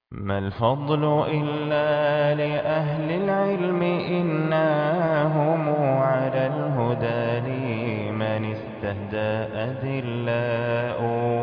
ما الفضل إلا لأهل العلم إنهم على الهدى لمن استهدى أذلاء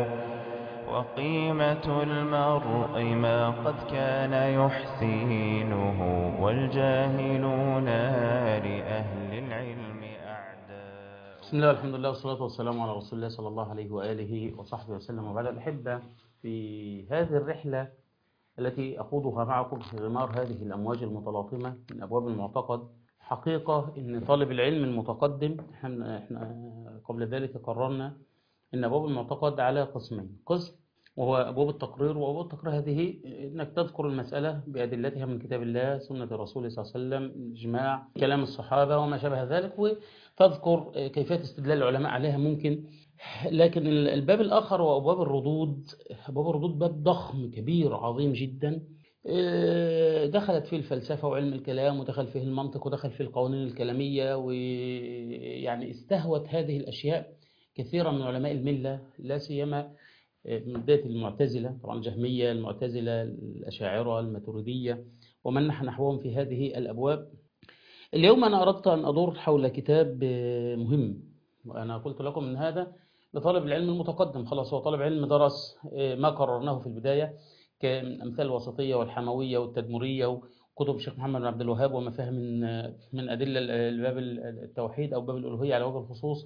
وقيمة المرء ما قد كان يحسنه والجاهلون لأهل العلم أعداء. بسم الله والحمد لله والصلاة والسلام على رسول الله صلى الله عليه وآله وصحبه وسلم. وبعد الأحبة، في هذه الرحلة التي أخوضها معكم في غمار هذه الأمواج المتلاطمة من أبواب المعتقد، حقيقة أن طالب العلم المتقدم، إحنا قبل ذلك قررنا أن أبواب المعتقد على قسمين: قسم وهو أبواب التقرير، وأبواب التقرير هذه أنك تذكر المسألة بأدلتها من كتاب الله، سنة الرسول صلى الله عليه وسلم، إجماع، كلام الصحابة وما شابه ذلك، وتذكر كيفية استدلال العلماء عليها ممكن. لكن الباب الآخر هو أبواب الردود. أبواب الردود باب ضخم كبير عظيم جدا، دخلت فيه الفلسفة وعلم الكلام، ودخل فيه المنطق، ودخل فيه القوانين الكلامية، ويعني استهوت هذه الأشياء كثيرا من علماء الملة، لا سيما من بداية المعتزلة، طبعا الجهمية، المعتزلة، الأشاعرة، الماتريدية، ومن نحى نحوهم في هذه الأبواب. اليوم أنا أردت أن أدور حول كتاب مهم، وأنا قلت لكم من هذا لطالب العلم المتقدم. خلاص، هو طالب علم درس ما قررناه في البداية كأمثال الوسطية والحموية والتدمرية وكتب الشيخ محمد بن عبد الوهاب، وما فهم من أدلة باب التوحيد أو باب الألوهية على وجه الخصوص،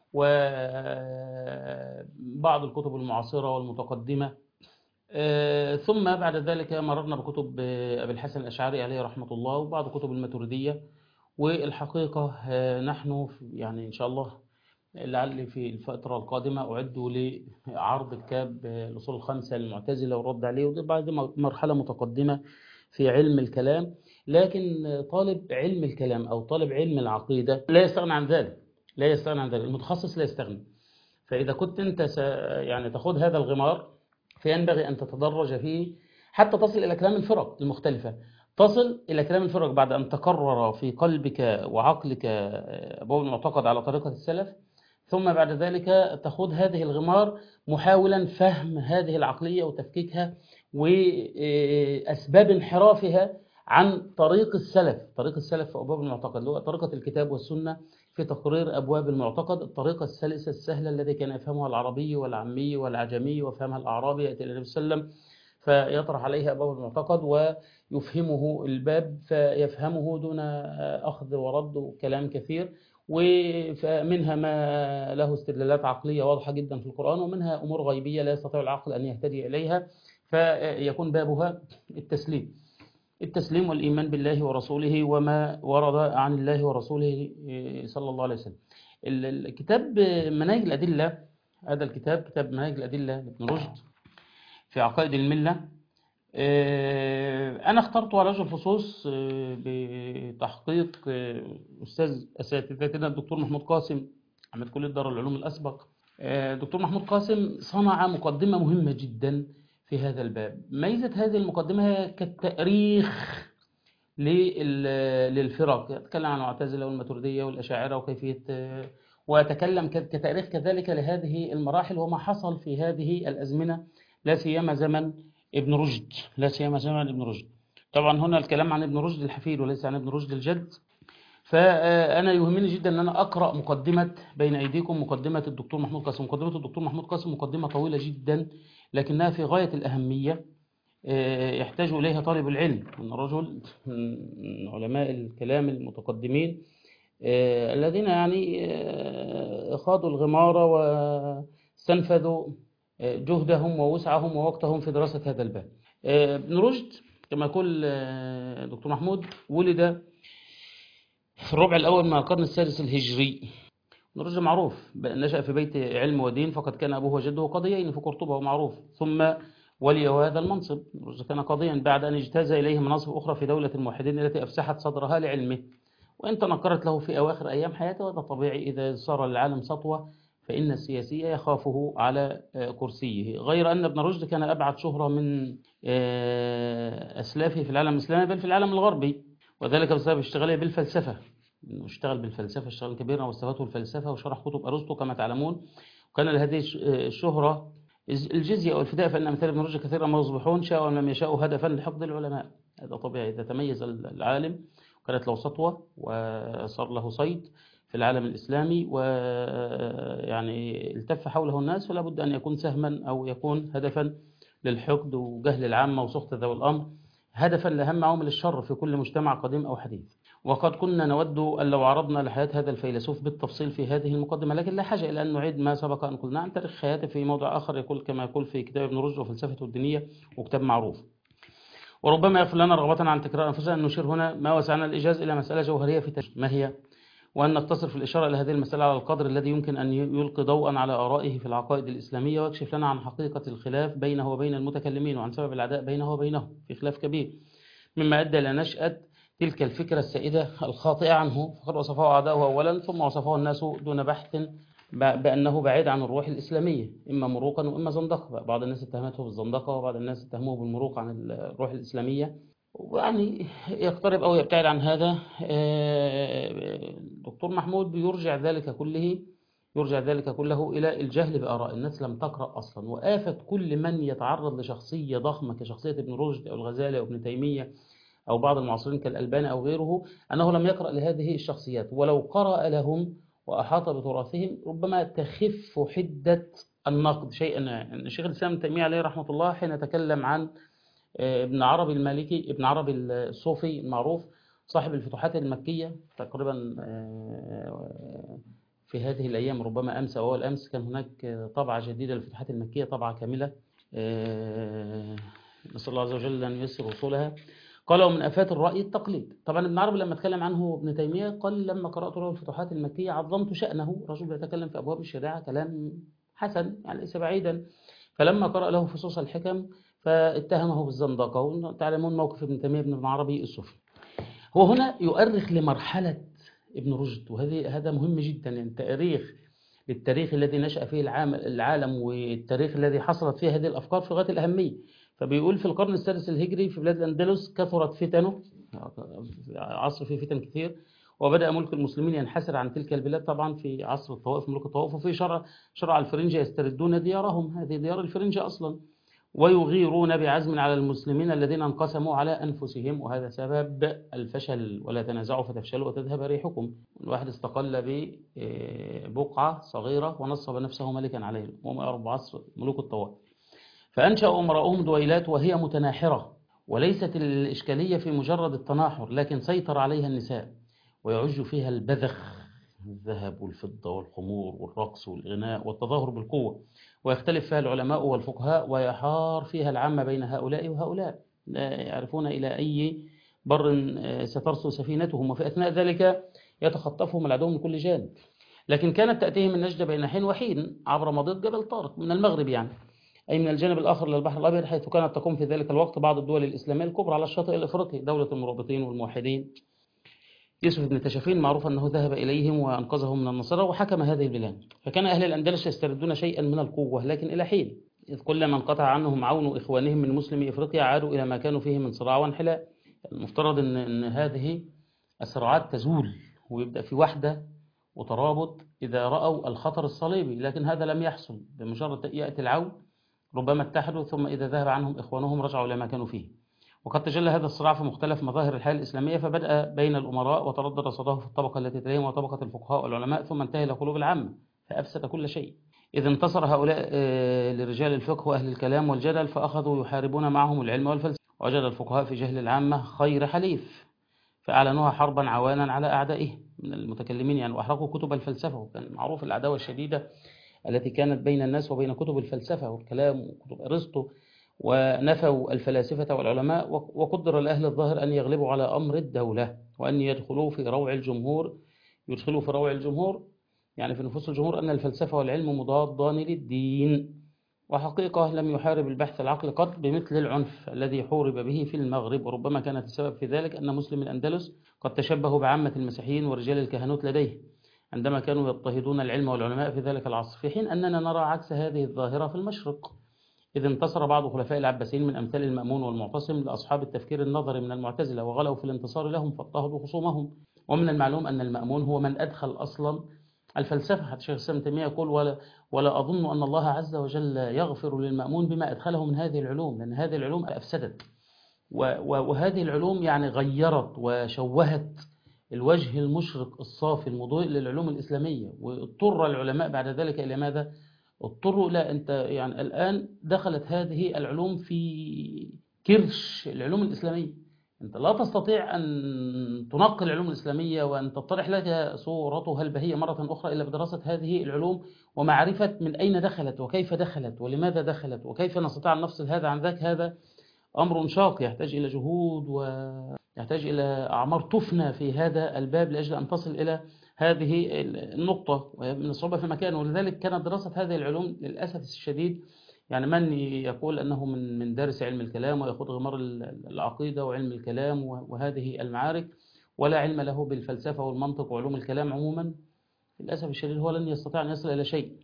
وبعض الكتب المعاصرة والمتقدمة. ثم بعد ذلك مررنا بكتب أبي الحسن الأشعري عليه رحمة الله، وبعض كتب الماتريدية. والحقيقة نحن يعني إن شاء الله لعل في الفترة القادمة أعد لعرض كتاب الأصول الخمسة للمعتزلة والرد عليه، وده بعد مرحلة متقدمة في علم الكلام. لكن طالب علم الكلام أو طالب علم العقيدة لا يستغنى عن ذلك، لا يستغنى عن ذلك، المتخصص لا يستغني. فإذا كنت أنت يعني تخوض هذا الغمار، فينبغي أن تتدرج فيه حتى تصل إلى كلام الفرق المختلفة. تصل إلى كلام الفرق بعد أن تقرر في قلبك وعقلك أبواب المعتقد على طريقة السلف، ثم بعد ذلك تخوض هذه الغمار محاولا فهم هذه العقلية وتفكيكها وأسباب انحرافها عن طريق السلف. طريق السلف في أبواب المعتقد اللي هو طريقة الكتاب والسنة في تقرير أبواب المعتقد، الطريقة السلسة السهلة التي كان يفهمها العربي والعامي والعجمي وفهمها الأعرابي، يأتي إلى النبي صلى الله عليه وسلم فيطرح عليه أبواب المعتقد ويفهمه الباب فيفهمه دون أخذ ورد وكلام كثير. ومنها ما له استدلالات عقلية واضحة جدا في القرآن، ومنها أمور غيبية لا يستطيع العقل أن يهتدي إليها، فيكون بابها التسليم والإيمان بالله ورسوله وما ورد عن الله ورسوله صلى الله عليه وسلم. الكتاب مناهج الأدلة، هذا الكتاب كتاب مناهج الأدلة لابن رشد في عقائد الملة. أنا اخترته على وجه الخصوص بتحقيق أستاذ أساتذتنا الدكتور محمود قاسم، عميد كلية دار العلوم الأسبق. دكتور محمود قاسم صنع مقدمة مهمة جدا في هذا الباب. ميزة هذه المقدمة هي كالتأريخ للفرق، يتكلم عن المعتزلة والماتريدية والأشاعرة وكيفية، ويتكلم كتاريخ كذلك لهذه المراحل وما حصل في هذه الأزمنة، لا سيما زمن ابن رشد، لا سيما زمن ابن رشد. طبعا هنا الكلام عن ابن رشد الحفيد وليس عن ابن رشد الجد. فأنا يهمني جدا أن أنا أقرأ مقدمة بين أيديكم، مقدمة الدكتور محمود قاسم. مقدمة الدكتور محمود قاسم مقدمة طويلة جدا لكنها في غاية الأهمية، يحتاج إليها طالب العلم، من رجل من علماء الكلام المتقدمين الذين يعني خاضوا الغمار واستنفذوا جهدهم ووسعهم ووقتهم في دراسة هذا الباب. ابن رشد كما يقول دكتور محمود ولد في الربع الأول من القرن السادس الهجري. ابن رشد معروف نشأ في بيت علم ودين، فقد كان أبوه وجده قاضيين في قرطبة ومعروف، ثم ولي هذا المنصب. كان قاضيا بعد أن اجتاز إليه مناصب أخرى في دولة الموحدين التي أفسحت صدرها لعلمه، وإن تنكرت له في أواخر أيام حياته، وهذا طبيعي إذا صار للعالم سطوة فإن السياسي يخافه على كرسيه. غير أن ابن رشد كان أبعد شهرة من أسلافه في العالم الإسلامي بل في العالم الغربي، وذلك بسبب اشتغاله بالفلسفة. إنه اشتغل بالفلسفة اشتغل كبيرا واستفاده الفلسفة وشرح كتب أرسطو كما تعلمون، وكان لهذه الشهرة الجزية أو الفداء، فإن أمثال ابن رشد كثيرا ما يصبحون شاءوا أم لم يشاءوا هدفا لحقد العلماء. هذا طبيعي، إذا تميز العالم وكانت له سطوة وصار له صيت في العالم الإسلامي ويعني التف حوله الناس، فلا بد أن يكون سهما أو يكون هدفا للحقد وجهل العامة وسخط ذوي الأمر، هدفا لأهم عوامل الشر في كل مجتمع قديم أو حديث. وقد كنا نود أن لو عرضنا لحياة هذا الفيلسوف بالتفصيل في هذه المقدمة، لكن لا حاجة إلى أن نعيد ما سبق أن قلنا عن تاريخ حياته في موضع آخر، يقول كما يقول في كتاب ابن رشد وفلسفته الدينية، وكتاب معروف. وربما يغفر لنا رغبة عن تكرار أنفسنا أن نشير هنا ما وسعنا الإيجاز إلى مسألة جوهرية في تاريخ، ما هي؟ وأن نقتصر في الإشارة إلى هذه المسألة على القدر الذي يمكن أن يلقي ضوءا على آرائه في العقائد الإسلامية، ويكشف لنا عن حقيقة الخلاف بينه وبين المتكلمين، وعن سبب العداء بينه وبينهم في خلاف كبير، مما أدى إلى نشأة تلك الفكرة السائدة الخاطئة عنه. فقد وصفه أعداؤه أولا، ثم وصفه الناس دون بحث بأنه بعيد عن الروح الإسلامية، إما مروقا وإما زندقة. بعض الناس اتهمته بالزندقة، وبعض الناس اتهموه بالمروق عن الروح الإسلامية، ويعني يقترب أو يبتعد عن هذا. الدكتور محمود بيرجع ذلك كله إلى الجهل بآراء الناس، لم تقرأ أصلا. وآفة كل من يتعرض لشخصية ضخمة كشخصية ابن رشد أو الغزالي أو ابن تيمية أو بعض المعاصرين كالألباني أو غيره، أنه لم يقرأ لهذه الشخصيات، ولو قرأ لهم وأحاط بتراثهم ربما تخف حدة النقد شيئا. الشيخ الإسلام ابن تيمية عليه رحمة الله حين تكلم عن ابن عربي المالكي، ابن عربي الصوفي المعروف صاحب الفتوحات المكية تقريبا في هذه الأيام، ربما أمس أو أول أمس، كان هناك طبعة جديدة للفتوحات المكية، طبعة كاملة، نسأل الله عز وجل أن ييسر وصولها. قالوا من آفات الرأي التقليد. طبعا ابن عربي لما اتكلم عنه ابن تيمية قال لما قرأت له الفتوحات المكية عظمت شأنه، رجل يتكلم في أبواب الشريعة كلام حسن يعني ليس بعيدا. فلما قرأ له فصوص الحكم فاتهمه بالزندقة. وتعلمون موقف ابن تيمية ابن عربي الصوفي. هو هنا يؤرخ لمرحلة ابن رشد، هذا مهم جدا، يعني للتاريخ الذي نشأ فيه العالم، والتاريخ الذي حصلت فيه هذه الأفكار في غاية الأهمية. فبيقول في القرن السادس الهجري في بلاد الأندلس كثرت فتنه، عصر فيه فتن كثير، وبدأ ملك المسلمين ينحسر عن تلك البلاد، طبعا في عصر الطوائف، ملوك الطوائف، وفي شرع الفرنجة يستردون ديارهم، هذه ديار الفرنجة أصلا، ويغيرون بعزم على المسلمين الذين انقسموا على أنفسهم، وهذا سبب الفشل. ولا تنازعوا فتفشلوا وتذهب ريحكم. الواحد استقل ببقعة صغيرة ونصب نفسه ملكا عليهم، وهم أربع عصر ملوك الطوائف. فأنشأوا أمراؤهم دويلات وهي متناحرة، وليست الإشكالية في مجرد التناحر، لكن سيطر عليها النساء، ويعج فيها البذخ، الذهب والفضة والخمور والرقص والغناء والتظاهر بالقوة، ويختلف فيها العلماء والفقهاء، ويحار فيها العامة بين هؤلاء وهؤلاء، لا يعرفون إلى أي بر سترسو سفينتهم، وفي أثناء ذلك يتخطفهم العدو من كل جانب. لكن كانت تأتيهم النجدة بين حين وحين عبر مضيق جبل طارق من المغرب، يعني أي من الجانب الآخر للبحر الأبيض، حيث كانت تقوم في ذلك الوقت بعض الدول الإسلامية الكبرى على الشاطئ الإفريقي، دولة المرابطين والموحدين. يوسف بن تشافين معروف أنه ذهب إليهم وأنقذهم من النصارى وحكم هذه البلاد. فكان أهل الأندلس يستردون شيئا من القوة، لكن إلى حين، إذ كلما انقطع عنهم عون إخوانهم من مسلمي إفريقيا عادوا إلى ما كانوا فيه من صراع وانحلاء. المفترض أن هذه الصراعات تزول ويبدأ في وحدة وترابط إذا رأوا الخطر الصليبي، لكن هذا لم يحصل. بمجرد يأتي العون ربما اتحدوا، ثم إذا ذهب عنهم إخوانهم رجعوا إلى ما كانوا فيه. وقد تجلى هذا الصراع في مختلف مظاهر الحياة الإسلامية، فبدأ بين الأمراء وتردد صداه في الطبقة التي تليهم وطبقة الفقهاء والعلماء، ثم انتهى إلى قلوب العامة فأفسد كل شيء. إذ انتصر هؤلاء لرجال الفقه وأهل الكلام والجدل، فأخذوا يحاربون معهم العلم والفلسفة، ووجد الفقهاء في جهل العامة خير حليف، فأعلنوها حربا عوانا على أعدائه من المتكلمين، يعني وأحرقوا كتب الفلسفة. وكان معروف العداوة الشديدة التي كانت بين الناس وبين كتب الفلسفة والكلام وكتب أرسطو، ونفوا الفلاسفة والعلماء، وقدر لأهل الظاهر أن يغلبوا على أمر الدولة، وأن يدخلوا في روع الجمهور، يعني في نفوس الجمهور، أن الفلسفة والعلم مضادان للدين. وحقيقة لم يحارب البحث العقل قط بمثل العنف الذي حورب به في المغرب، وربما كانت السبب في ذلك أن مسلم الأندلس قد تشبهوا بعامة المسيحيين ورجال الكهنوت لديه عندما كانوا يضطهدون العلم والعلماء في ذلك العصر، في حين أننا نرى عكس هذه الظاهرة في المشرق، إذ انتصر بعض خلفاء العباسيين من أمثال المأمون والمعتصم لأصحاب التفكير النظري من المعتزلة، وغلوا في الانتصار لهم فاضطهدوا خصومهم. ومن المعلوم أن المأمون هو من أدخل أصلا الفلسفة. حتى شيخ الإسلام ابن تيمية يقول ولا أظن أن الله عز وجل يغفر للمأمون بما أدخله من هذه العلوم، لأن هذه العلوم أفسدت، وهذه العلوم يعني غيرت وشوهت الوجه المشرق الصافي المضيء للعلوم الإسلامية، واضطر العلماء بعد ذلك إلى ماذا؟ اضطروا لا أنت يعني الآن دخلت هذه العلوم في كرش العلوم الإسلامية، أنت لا تستطيع أن تنقل العلوم الإسلامية وأن تطرح لك صورتها البهية مرة أخرى إلا بدراسة هذه العلوم ومعرفة من أين دخلت وكيف دخلت ولماذا دخلت وكيف نستطيع أن نفصل هذا عن ذاك. هذا أمر شاق يحتاج إلى جهود ويحتاج إلى أعمار تفنى في هذا الباب لأجل أن تصل إلى هذه النقطة، من الصعوبة في مكان. ولذلك كانت دراسة هذه العلوم للأسف الشديد يعني من يقول أنه من دارس علم الكلام ويخوض غمار العقيدة وعلم الكلام وهذه المعارك ولا علم له بالفلسفة والمنطق وعلوم الكلام عموما، للأسف الشديد هو لن يستطيع أن يصل إلى شيء.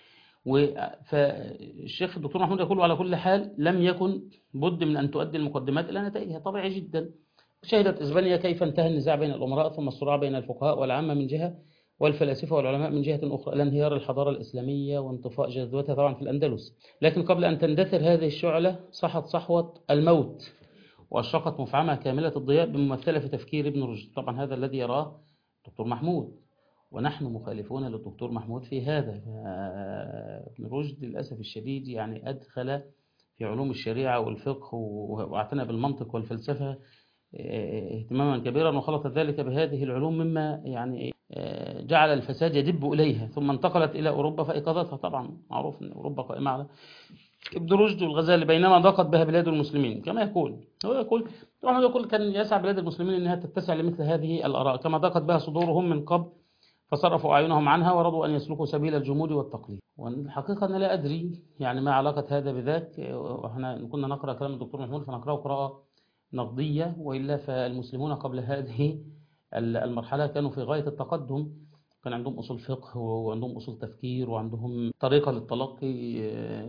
فالشيخ الدكتور محمود يقول على كل حال لم يكن بد من أن تؤدي المقدمات إلى نتائجها، طبيعي جدا. شهدت إسبانيا كيف انتهى النزاع بين الأمراء ثم الصراع بين الفقهاء والعامة من جهة والفلاسفة والعلماء من جهة أخرى إلى انهيار الحضارة الإسلامية وانطفاء جذوتها طبعا في الأندلس. لكن قبل أن تندثر هذه الشعلة صحت صحوة الموت وأشرقت مفعمة كاملة الضياء بممثلة في تفكير ابن رشد، طبعا هذا الذي يراه الدكتور محمود ونحن مخالفون للدكتور محمود في هذا. ابن رشد للأسف الشديد يعني أدخل في علوم الشريعة والفقه واعتنى بالمنطق والفلسفة اهتماما كبيرا، وخلط ذلك بهذه العلوم مما يعني جعل الفساد يدب إليها، ثم انتقلت إلى أوروبا فإيقظتها. طبعا معروف أن أوروبا قائمة على ابن رشد والغزالي بينما ضاقت بها بلاد المسلمين كما يقول هو يقول كان يسعى بلاد المسلمين أنها تتسع لمثل هذه الآراء كما ضاقت بها صدورهم من قبل فصرفوا أعينهم عنها ورضوا أن يسلكوا سبيل الجمود والتقليد. والحقيقة أنا لا أدري يعني ما علاقة هذا بذاك، وإحنا كنا نقرأ كلام الدكتور محمود فنقرأه قراءة نقدية، وإلا فالمسلمون قبل هذه المرحلة كانوا في غاية التقدم، كان عندهم أصول فقه وعندهم أصول تفكير وعندهم طريقة للتلقي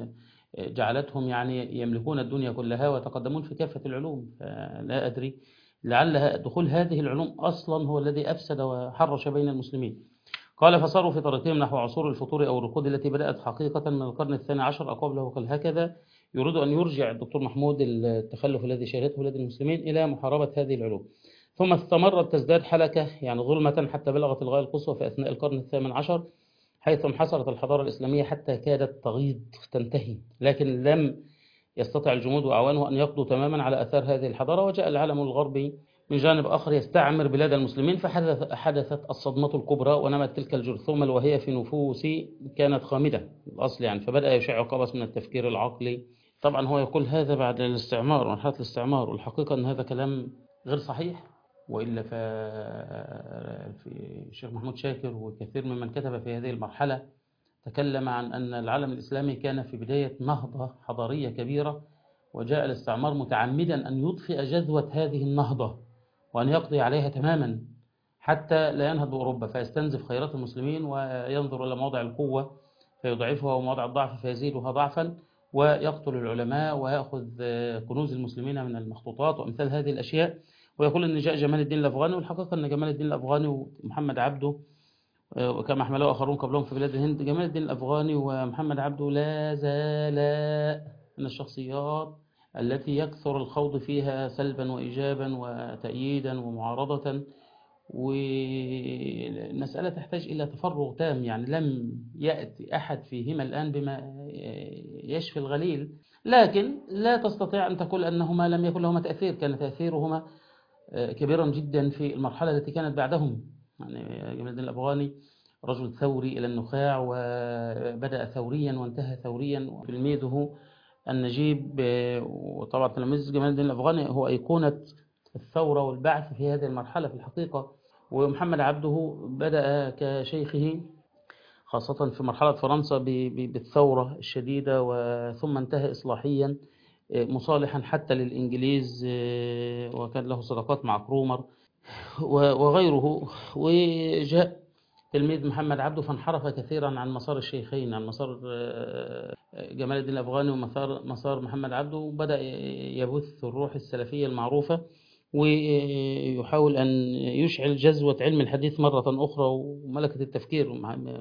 جعلتهم يعني يملكون الدنيا كلها ويتقدمون في كافة العلوم. فلا أدري لعل دخول هذه العلوم أصلا هو الذي أفسد وحرش بين المسلمين. قال فصاروا في طريقهم نحو عصور الفطور أو الركود التي بدأت حقيقة من القرن الثاني عشر قبله. قال هكذا يريد أن يرجع الدكتور محمود التخلف الذي شهدته بلاد المسلمين إلى محاربة هذه العلوم، ثم استمرت تزداد حلكة يعني ظلمة حتى بلغت الغاية القصوى في أثناء القرن الثامن عشر، حيث انحصرت الحضارة الإسلامية حتى كادت تغيض تنتهي، لكن لم يستطع الجمود وأعوانه أن يقضوا تماما على أثار هذه الحضارة، وجاء العالم الغربي من جانب آخر يستعمر بلاد المسلمين، فحدثت الصدمة الكبرى ونمت تلك الجرثومة الوهية في نفوس كانت خامدة الأصل يعني، فبدأ يشع قبس من التفكير العقلي. طبعا هو يقول هذا بعد الاستعمار مرحلة الاستعمار، والحقيقة أن هذا كلام غير صحيح، وإلا في الشيخ محمود شاكر وكثير ممن كتب في هذه المرحلة تكلم عن أن العالم الإسلامي كان في بداية نهضة حضارية كبيرة، وجاء الاستعمار متعمدا أن يطفئ جذوة هذه النهضة وأن يقضي عليها تماما حتى لا ينهض بأوروبا، فيستنزف خيرات المسلمين وينظر إلى مواضع القوة فيضعفها ومواضع الضعف فيزيدها ضعفا، ويقتل العلماء ويأخذ كنوز المسلمين من المخطوطات وأمثال هذه الأشياء. ويقول أن جاء جمال الدين الأفغاني، والحقيقة أن جمال الدين الأفغاني ومحمد عبده وكما حملوا آخرون قبلهم في بلاد الهند، جمال الدين الأفغاني ومحمد عبده لا زال من الشخصيات التي يكثر الخوض فيها سلبا وإيجابا وتأييدا ومعارضة، والمسألة تحتاج إلى تفرغ تام، يعني لم يأتي أحد فيهما الآن بما يشفي الغليل، لكن لا تستطيع أن تقول أنهما لم يكن لهما تأثير، كان تأثيرهما كبيرا جدا في المرحلة التي كانت بعدهم. يعني جمال الدين الأفغاني رجل ثوري إلى النخاع، وبدأ ثوريا وانتهى ثوريا، وتلميذه النجيب وطبعا تلميذ جمال الدين الأفغاني هو أيقونة الثورة والبعث في هذه المرحلة في الحقيقة. ومحمد عبده بدأ كشيخه خاصة في مرحلة فرنسا بالثورة الشديدة، وثم انتهى إصلاحيا مصالحا حتى للإنجليز، وكان له صداقات مع كرومر وغيره. وجاء تلميذ محمد عبده فانحرف كثيرا عن مسار الشيخين، عن مسار جمال الدين الأفغاني ومسار محمد عبده، وبدأ يبث الروح السلفية المعروفة ويحاول أن يشعل جذوة علم الحديث مرة أخرى وملكة التفكير.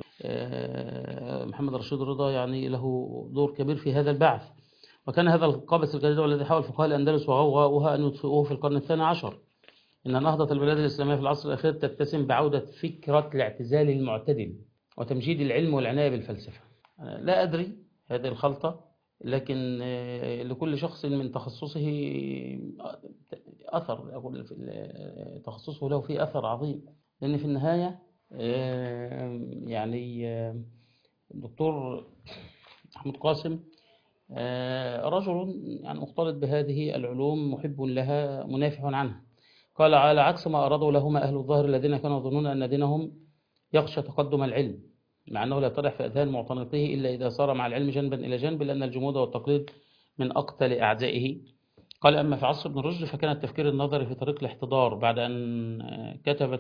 محمد رشيد رضا يعني له دور كبير في هذا البعث. وكان هذا القابس الجديد الذي حاول فقهاء الأندلس وغوغاؤها أن يطفئوه في القرن الثاني عشر. إن نهضة البلاد الإسلامية في العصر الأخير تتسم بعودة فكرة الاعتزال المعتدل وتمجيد العلم والعناية بالفلسفة. لا أدري هذه الخلطة، لكن لكل شخص من تخصصه أثر، أقول تخصصه له فيه أثر عظيم. لأن في النهاية يعني الدكتور محمود قاسم رجل يعني مختلط بهذه العلوم، محب لها منافح عنها. قال على عكس ما أرادوا لهما أهل الظاهر الذين كانوا يظنون أن دينهم يخشى تقدم العلم، مع أنه لا يطرح في أذهان معتنقيه إلا إذا صار مع العلم جنبا إلى جنب، لأن الجمود والتقليد من أقتل أعدائه. قال أما في عصر ابن رشد فكان التفكير النظري في طريق الاحتضار بعد أن كتبت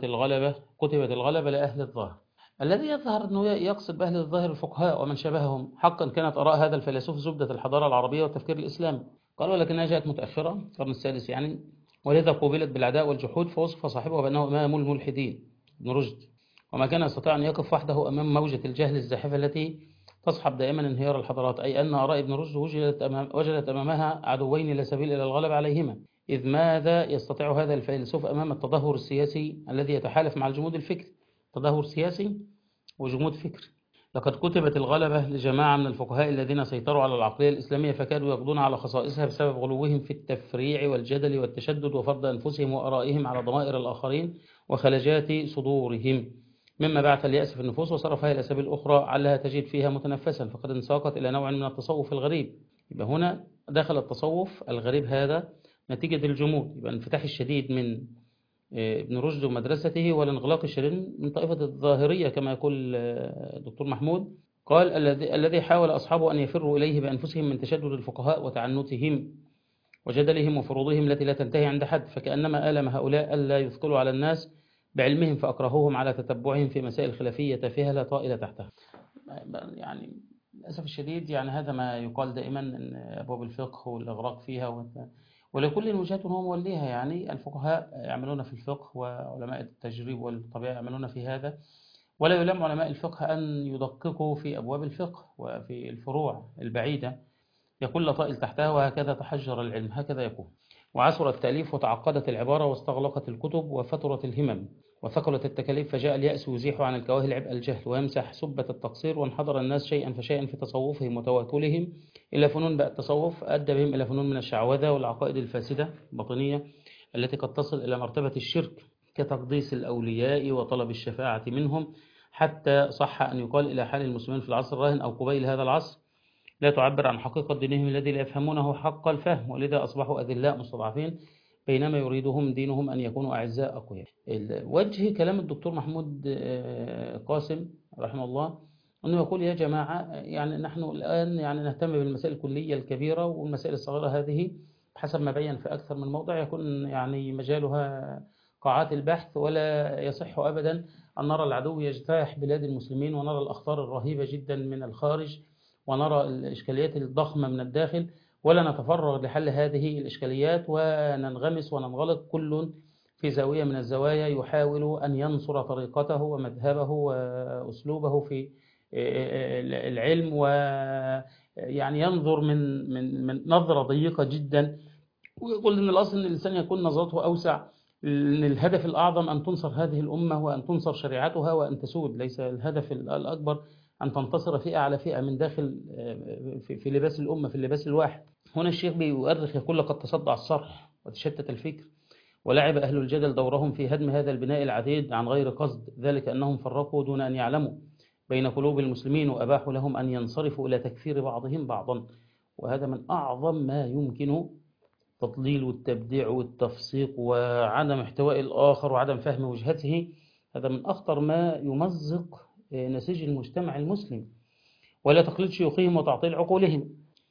الغلبة لأهل الظاهر. الذي يظهر أنه يقصد بأهل الظاهر الفقهاء ومن شبههم. حقا كانت آراء هذا الفيلسوف زبدة الحضارة العربية والتفكير الإسلامي. قال ولكنها جاءت متأخرة القرن السادس يعني، ولذا قوبلت بالعداء والجحود، فوصف صاحبه بأنه إمام الملحدين ابن رشد، وما كان يستطيع أن يقف وحده أمام موجة الجهل الزاحفة التي تصحب دائما انهيار الحضارات، أي أن آراء ابن رشد وجدت أمامها عدوين لا سبيل إلى الغلب عليهما. إذ ماذا يستطيع هذا الفيلسوف أمام التدهور السياسي الذي يتحالف مع الجمود الفكري؟ تدهور سياسي وجمود فكري. لقد كتبت الغلبة لجماعة من الفقهاء الذين سيطروا على العقلية الإسلامية فكادوا يقضون على خصائصها بسبب غلوهم في التفريع والجدل والتشدد وفرض أنفسهم وآرائهم على ضمائر الآخرين وخلجات صدورهم، مما بعث اليأس في النفوس وصرفها إلى سبيل أخرى علها تجد فيها متنفسا، فقد انساقت إلى نوع من التصوف الغريب. يبقى هنا دخل التصوف الغريب هذا نتيجة الجمود، يبقى الانفتاح الشديد من ابن رشد ومدرسته والانغلاق الشديد من طائفة الظاهرية كما يقول دكتور محمود. قال الذي حاول أصحابه أن يفروا إليه بأنفسهم من تشدد الفقهاء وتعنتهم وجدلهم وفروضهم التي لا تنتهي عند حد، فكأنما آلم هؤلاء ألا يثقلوا على الناس بعلمهم فأكرهوهم على تتبعهم في مسائل خلافية تافهة لا طائل تحتها. يعني للأسف الشديد يعني هذا ما يقال دائما أن أبواب الفقه والإغراق فيها ولكل وجهات هو موليها. يعني الفقهاء يعملون في الفقه وعلماء التجريب والطبيعة يعملون في هذا، ولا يلام علماء الفقه أن يدققوا في أبواب الفقه وفي الفروع البعيدة، يقول لا طائل تحتها، وهكذا تحجر العلم، هكذا يكون. وعسر التأليف وتعقدت العبارة واستغلقت الكتب وفترت الهمم وثقلت التكاليف، فجاء اليأس يزيح عن الكواهل عبء الجهل ويمسح سبة التقصير، وانحدر الناس شيئا فشيئا في تصوفهم وتواكلهم إلى فنون. بقى التصوف أدى بهم إلى فنون من الشعوذة والعقائد الفاسدة الباطنية التي قد تصل إلى مرتبة الشرك كتقديس الأولياء وطلب الشفاعة منهم، حتى صح أن يقال إلى حال المسلمين في العصر الراهن أو قبيل هذا العصر لا تعبر عن حقيقة دينهم الذي لا يفهمونه حق الفهم، ولذا أصبحوا أذلاء مستضعفين بينما يريدهم دينهم أن يكونوا أعزاء أقوياء. وجه كلام الدكتور محمود قاسم رحمه الله أنه يقول يا جماعة يعني نحن الآن يعني نهتم بالمسائل الكلية الكبيرة، والمسائل الصغيرة هذه حسب ما بين في أكثر من موضع يكون يعني مجالها قاعات البحث، ولا يصح أبدا أن نرى العدو يجتاح بلاد المسلمين ونرى الأخطار الرهيبة جدا من الخارج ونرى الإشكاليات الضخمة من الداخل ولا نتفرغ لحل هذه الإشكاليات وننغمس وننغلق كل في زاوية من الزوايا يحاول أن ينصر طريقته ومذهبه وأسلوبه في العلم، ويعني ينظر من نظرة ضيقة جدا، ويقول أن الأصل أن الإنسان يكون نظرته أوسع، أن الهدف الأعظم أن تنصر هذه الأمة وأن تنصر شريعتها وأن تسود، ليس الهدف الأكبر أن تنتصر فئة على فئة من داخل في لباس الأمة، في اللباس الواحد. هنا الشيخ بيؤرخ يقول لقد تصدع الصرح وتشتت الفكر ولعب أهل الجدل دورهم في هدم هذا البناء العديد عن غير قصد، ذلك أنهم فرقوا دون أن يعلموا بين قلوب المسلمين وأباحوا لهم أن ينصرفوا إلى تكفير بعضهم بعضا، وهذا من أعظم ما يمكن تضليل والتبديع والتفسيق وعدم احتواء الآخر وعدم فهم وجهته. هذا من أخطر ما يمزق نسيج المجتمع المسلم، ولا تقليد شيوخهم وتعطيل عقولهم،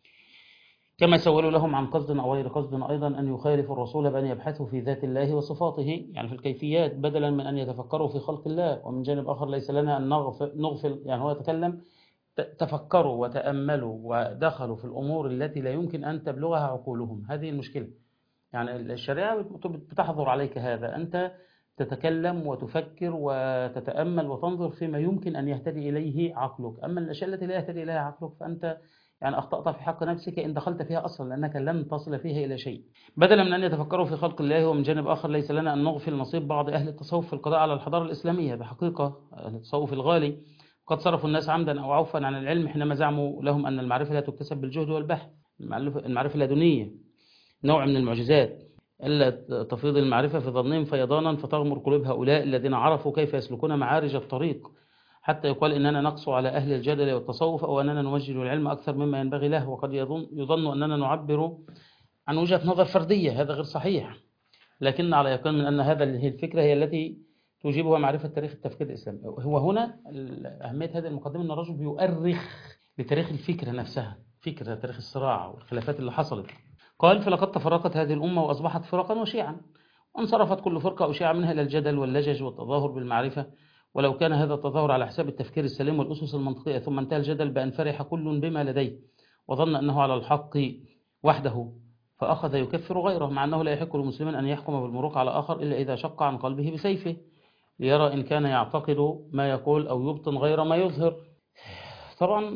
كما سولوا لهم عن قصد أو غير قصد أيضا أن يخالفوا الرسول بأن يبحثوا في ذات الله وصفاته، يعني في الكيفيات بدلا من أن يتفكروا في خلق الله. ومن جانب آخر ليس لنا أن نغفل، يعني هو يتكلم تفكروا وتأملوا ودخلوا في الأمور التي لا يمكن أن تبلغها عقولهم، هذه المشكلة. يعني الشريعة بتحظر عليك هذا، أنت تتكلم وتفكر وتتأمل وتنظر فيما يمكن أن يهتدي إليه عقلك. أما الأشياء التي لا يهتدي إليها عقلك فأنت يعني أخطأت في حق نفسك إن دخلت فيها أصلا، لأنك لن تصل فيها إلى شيء. بدلا من أن يتفكروا في خلق الله، ومن جانب آخر ليس لنا أن نغفل نصيب بعض أهل التصوف في القضاء على الحضارة الإسلامية. بحقيقة أهل التصوف الغالي قد صرفوا الناس عمدا أو عوفا عن العلم حينما زعموا لهم أن المعرفة لا تكتسب بالجهد والبحث. المعرفة اللدنية نوع من المعجزات، ألا تفيض المعرفة في ظنهم فيضانا فتغمر قلوب هؤلاء الذين عرفوا كيف يسلكون معارج الطريق، حتى يقال إننا نقسو على أهل الجدل والتصوف، أو أننا نمجد العلم أكثر مما ينبغي له، وقد يظن أننا نعبر عن وجهة نظر فردية. هذا غير صحيح، لكن على يقين من أن هذه الفكرة هي التي توجبها معرفة تاريخ التفكير الإسلامي. هو هنا أهمية هذه المقدمة، أن الرجل بيؤرخ لتاريخ الفكرة نفسها، فكرة تاريخ الصراع والخلافات اللي حصلت. قال: فلقد تفرقت هذه الأمة وأصبحت فرقا وشيعا، وانصرفت كل فرقة أو شيعة منها إلى الجدل واللجج والتظاهر بالمعرفة، ولو كان هذا التظاهر على حساب التفكير السليم والأسس المنطقية. ثم انتهى الجدل بأن فرح كل بما لديه وظن أنه على الحق وحده، فأخذ يكفر غيره، مع أنه لا يحق لمسلم أن يحكم بالمروق على آخر إلا إذا شق عن قلبه بسيفه، ليرى إن كان يعتقد ما يقول أو يبطن غير ما يظهر. طبعا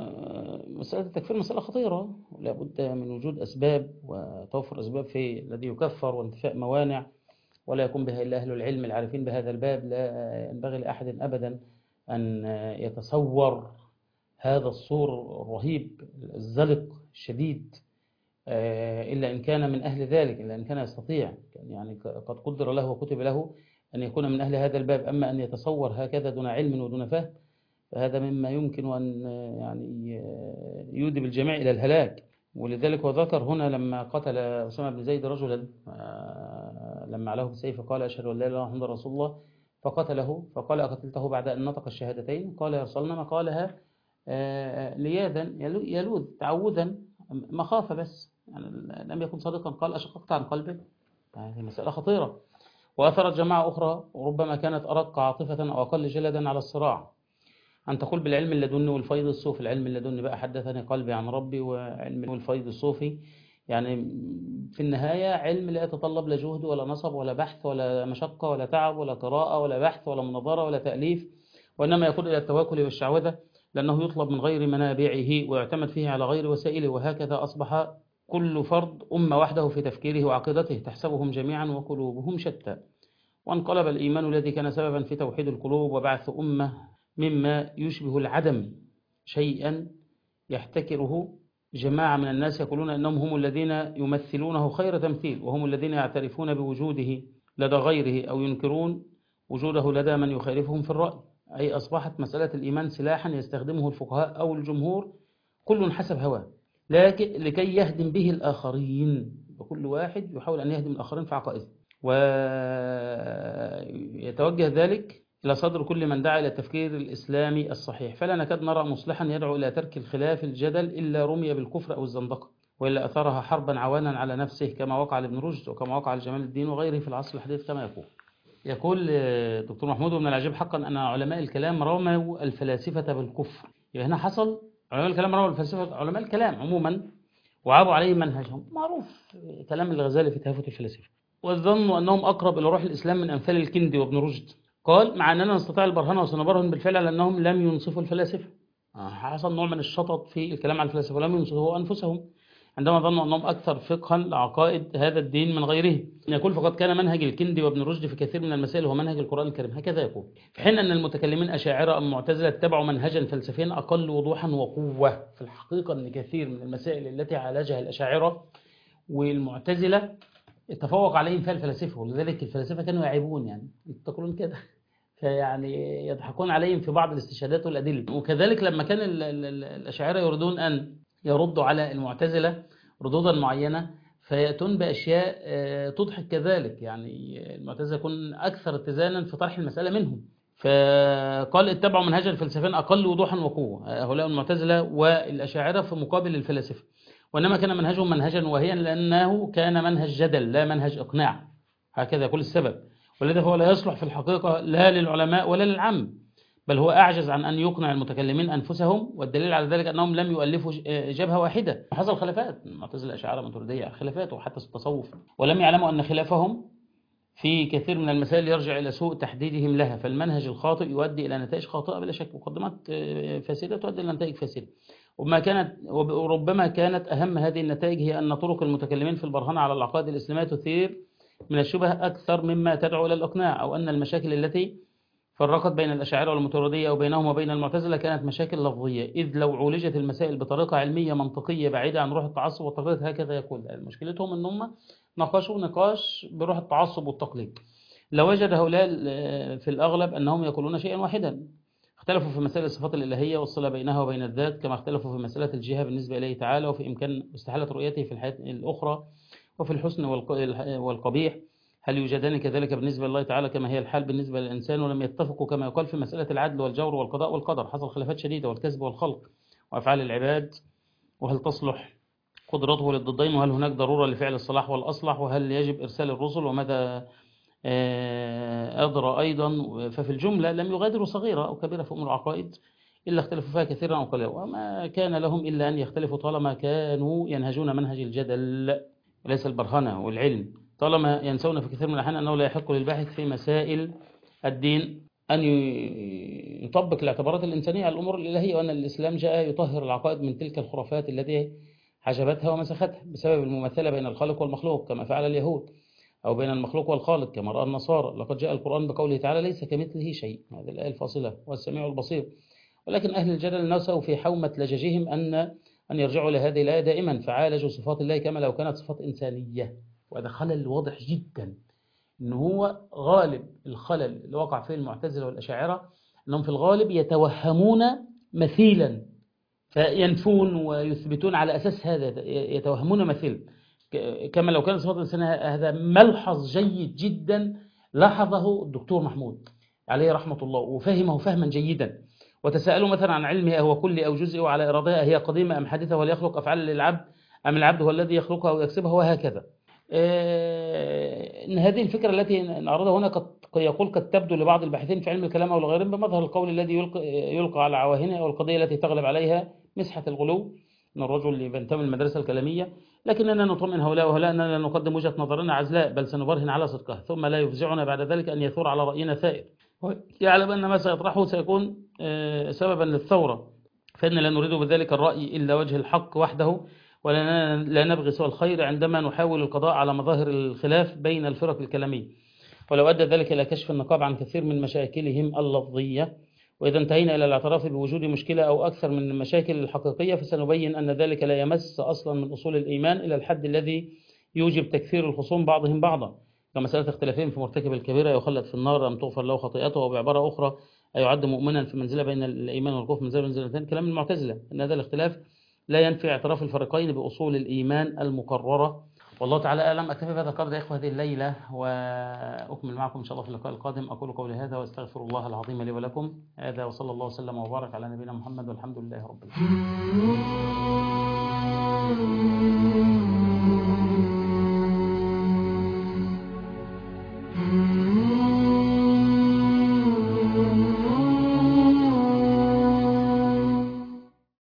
مسألة التكفير مسألة خطيرة، ولا بد من وجود أسباب وتوفر أسباب في الذي يكفر، وانتفاء موانع، ولا يكون بها إلا أهل العلم العارفين بهذا الباب. لا ينبغي لأحد أبدا أن يتصور هذا الصور الرهيب الزلق الشديد إلا إن كان من أهل ذلك، إلا إن كان يستطيع، يعني قد قدر له وكتب له أن يكون من أهل هذا الباب. أما أن يتصور هكذا دون علم ودون فهم فهذا مما يمكن أن يعني يودي الجميع إلى الهلاك. ولذلك هو ذكر هنا لما قتل أسامة بن زيد رجلا لما عليه بالسيف قال: أشهد أن لا إله إلا الله محمد رسول الله، فقتله. فقال: أقتلته بعد أن نطق الشهادتين؟ قال: يا رسول الله ما قالها لياذا يلوذ تعوذا مخافة بس، يعني لم يكن صادقا. قال: أشققت عن قلبه؟ هذه مسألة خطيرة. وأثرت جماعة أخرى وربما كانت أرق عاطفة أو أقل جلدا على الصراع أن تقول بالعلم اللدني والفيض الصوفي. العلم اللدني بقى حدثني قلبي عن ربي، وعلم والفيض الصوفي يعني في النهاية علم لا يتطلب لا جهد ولا نصب ولا بحث ولا مشقة ولا تعب ولا قراءة ولا بحث ولا مناظرة ولا تأليف، وإنما يقول إلى التواكل والشعوذة، لأنه يطلب من غير منابعه ويعتمد فيه على غير وسائله. وهكذا أصبح كل فرد أمة وحده في تفكيره وعقيدته، تحسبهم جميعا وقلوبهم شتى. وانقلب الإيمان الذي كان سببا في توحيد القلوب وبعث أمة مما يشبه العدم شيئا يحتكره جماعة من الناس يقولون أنهم هم الذين يمثلونه خير تمثيل، وهم الذين يعترفون بوجوده لدى غيره أو ينكرون وجوده لدى من يخالفهم في الرأي. أي أصبحت مسألة الإيمان سلاحا يستخدمه الفقهاء أو الجمهور كل حسب هواه، لكن لكي يهدم به الآخرين، وكل واحد يحاول أن يهدم الآخرين في عقائده، ويتوجه ذلك إلى صدر كل من دعا إلى التفكير الإسلامي الصحيح. فلا نكاد نرى مصلحا يدعو إلى ترك الخلاف الجدل إلا رمي بالكفر أو الزندقة، وإلا أثارها حربا عوانا على نفسه، كما وقع لابن رشد وكما وقع لجمال الدين وغيره في العصر الحديث. كما يقول دكتور محمود: من العجيب حقا أن علماء الكلام رموا الفلاسفة بالكفر. يعني هنا حصل علماء الكلام رموا الفلاسفة، علماء الكلام عموما، وعابوا عليه منهجهم، معروف كلام الغزالي في تهافت الفلاسفة، وظنوا أنهم أقرب إلى روح الإسلام من أمثال الكندي وابن رشد. قال: مع أننا نستطيع البرهان وسنبرهن بالفعل على أنهم لم ينصفوا الفلاسفة. حصل نوع من الشطط في الكلام عن الفلاسفة، ولم ينصفوا أنفسهم عندما ظنوا أنهم أكثر فقها لعقائد هذا الدين من غيره. يقول: فقد كان منهج الكندي وابن رشد في كثير من المسائل هو منهج القرآن الكريم. هكذا يقول. في حين أن المتكلمين أشاعرة أم معتزلة اتبعوا منهجا فلسفيا أقل وضوحا وقوة. في الحقيقة أن كثير من المسائل التي عالجها الأشاعرة والمعتزلة تفوق عليهم فيها الفلاسفة، ولذلك الفلاسفة كانوا يعيبون، يعني تقولون كده، فيعني يضحكون عليهم في بعض الاستشهادات والأدلة. وكذلك لما كان الأشاعرة يريدون أن يردوا على المعتزلة ردودا معينة فيأتون بأشياء تضحك كذلك، يعني المعتزلة يكون أكثر اتزانا في طرح المسألة منهم. فقال: اتبعوا منهجا فلسفيا أقل وضوحا وقوة. هؤلاء المعتزلة والأشاعرة في مقابل الفلاسفة، وإنما كان منهجهم منهجا واهيا لأنه كان منهج جدل لا منهج إقناع. هكذا يقول السبب، والذي هو لا يصلح في الحقيقة لا للعلماء ولا للعام، بل هو أعجز عن أن يقنع المتكلمين أنفسهم، والدليل على ذلك أنهم لم يؤلفوا جبهة واحدة. حصل خلافات، معتزلة أشاعرة ماتريدية، خلافات وحتى في التصوف، ولم يعلموا أن خلافهم في كثير من المسائل يرجع إلى سوء تحديدهم لها. فالمنهج الخاطئ يؤدي إلى نتائج خاطئة بلا شك، مقدمات فاسدة تؤدي إلى نتائج فاسدة. وربما كانت أهم هذه النتائج هي أن طرق المتكلمين في البرهنة على العقائد الإسلامية تثير من الشبه أكثر مما تدعو إلى الإقناع، أو أن المشاكل التي فرقت بين الأشاعرة والماتريدية أو بينهم وبين المعتزلة كانت مشاكل لفظية، إذ لو عولجت المسائل بطريقة علمية منطقية بعيدة عن روح التعصب والتقليد، هكذا يقول مشكلتهم أن هم ناقشوا نقاش بروح التعصب والتقليد، لوجد هؤلاء في الأغلب أنهم يقولون شيئا واحدا. اختلفوا في مسائل الصفات الإلهية والصلة بينها وبين الذات، كما اختلفوا في مسألة الجهة بالنسبة إليه تعالى، وفي إمكان استحالة رؤيته في الحياة الأخرى، وفي الحسن والقبيح هل يوجدان كذلك بالنسبة لله تعالى كما هي الحال بالنسبة للإنسان. ولم يتفقوا كما يقال في مسألة العدل والجور والقضاء والقدر، حصل خلافات شديدة، والكسب والخلق وأفعال العباد، وهل تصلح قدرته للضدين، وهل هناك ضرورة لفعل الصلاح والأصلح، وهل يجب إرسال الرسل، وماذا أدرى أيضا. ففي الجملة لم يغادروا صغيرة أو كبيرة في أمور العقائد إلا اختلفوا فيها كثيرا أو قليلا، وما كان لهم إلا أن يختلفوا طالما كانوا ينهجون منهج الجدل وليس البرهنة والعلم، طالما ينسون في كثير من الأحيان أنه لا يحق للباحث في مسائل الدين أن يطبق الاعتبارات الإنسانية على الأمور الإلهية، وأن الإسلام جاء يطهر العقائد من تلك الخرافات التي حجبتها ومسختها بسبب المماثلة بين الخالق والمخلوق كما فعل اليهود، أو بين المخلوق والخالق كما رأى النصارى. لقد جاء القرآن بقوله تعالى ليس كمثله شيء، هذه الآية الفاصلة، والسميع البصير. ولكن أهل الجدل نسوا في حومة لججهم أن يرجعوا لهذه الآية دائما، فعالجوا صفات الله كما لو كانت صفات إنسانية، وهذا خلل واضح جدا. إن هو غالب الخلل اللي وقع فيه المعتزلة والأشاعرة أنهم في الغالب يتوهمون مثيلا فينفون ويثبتون على أساس هذا، يتوهمون مثيلا كما لو كان صفات إنسانية. هذا ملحظ جيد جدا لاحظه الدكتور محمود عليه رحمة الله وفهمه فهما جيدا. وتساءلوا مثلا عن علمه هو كلي أو جزئي، وعلى إرادها هي قديمة أم حديثة، وهل يخلق أفعال للعبد أم العبد هو الذي يخلقها ويكسبها، وهكذا. إن هذه الفكرة التي نعرضها هنا قد يقول قد تبدو لبعض الباحثين في علم الكلام أو لغيرهم بمظهر القول الذي يلقى على عواهنه، أو القضية التي تغلب عليها مسحة الغلو من الرجل اللي بينتمي المدرسة الكلامية. لكننا نطمئن هؤلاء وهؤلاء أننا لا نقدم وجهة نظرنا عزلاء، بل سنبرهن على صدقها، ثم لا يفزعنا بعد ذلك أن يثور على رأينا ثائر يعلم أن ما سيطرحه سيكون سببا للثورة، فإن لا نريد بذلك الرأي إلا وجه الحق وحده، ولا نبغي سوى الخير عندما نحاول القضاء على مظاهر الخلاف بين الفرق الكلامية، ولو أدى ذلك إلى كشف النقاب عن كثير من مشاكلهم اللفظية. وإذا انتهينا إلى الاعتراف بوجود مشكلة أو أكثر من المشاكل الحقيقية، فسنبين أن ذلك لا يمس أصلا من أصول الإيمان إلى الحد الذي يوجب تكفير الخصوم بعضهم بعضا، كمسألة اختلافهم في مرتكب الكبيرة يخلد في النار أم تغفر له خطيئته، وبعبارة أخرى أيعد مؤمنا في منزلة بين الإيمان والكفر منزلتين، كلام المعتزلة أن هذا الاختلاف لا ينفي اعتراف الفريقين بأصول الإيمان المقررة. والله تعالى أعلم. أكتفي بهذا القدر يا إخوة هذه الليلة، وأكمل معكم إن شاء الله في اللقاء القادم. أقول قولي هذا وأستغفر الله العظيم لي ولكم. هذا وصلى الله وسلم وبارك على نبينا محمد، والحمد لله رب العالمين.